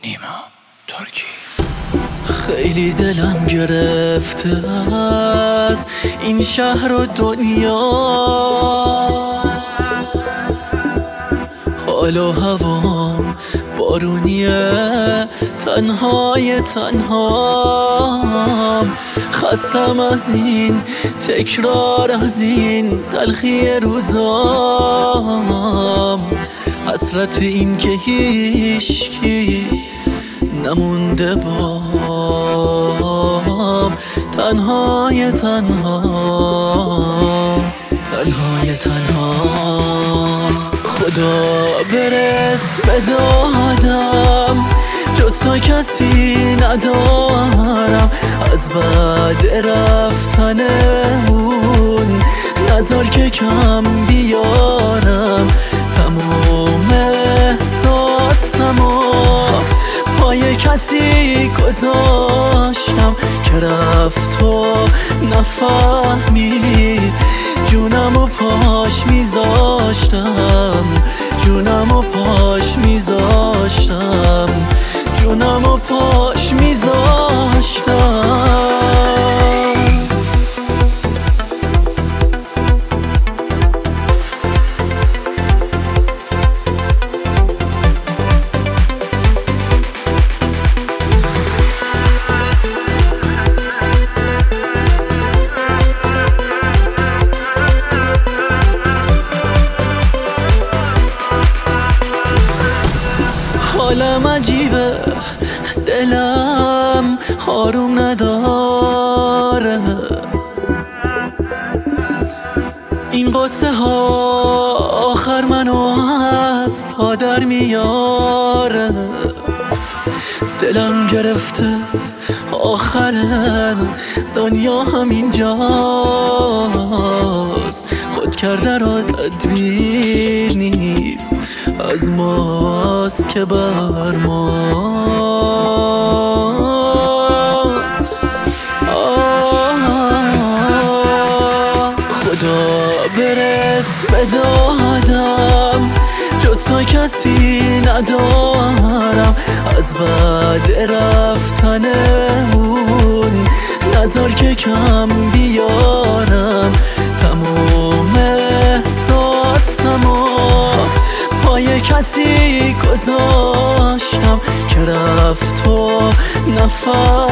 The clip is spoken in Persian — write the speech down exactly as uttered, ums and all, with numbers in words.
نیما ترکی. خیلی دلم گرفته از این شهر و دنیا، حال و هوام بارونیه، تنهای تنهام. خستم از این تکرار، از این تلخی روزام، حسرت این که هیچکی نمونده بام. تنهای تنها، تنهای تنها. خدا برس به دادم، جز تو کسی ندارم. از بعد رفتن اون نذار که کم بیارم. تمام احساسمو پای کسی گذاشتم که رفت و نفهمید. جونمو پاش میذاشتم، جونمو پاش میذاشتم، جونمو پاش میذاشتم. حالم عجیبه، دلم آروم نداره. این قصه ها آخر منو از پا در میاره. دلم گرفته، آخر دنیا همینجاست. خود کرده را تدبیر نیست، از ماست که بر ماست. خدا برس به دادم، جز تو کسی ندارم. از بعد رفتن اون نذار که کم بیارم. تمام احساسمو پای کسی گذاشتم که رفت و نفر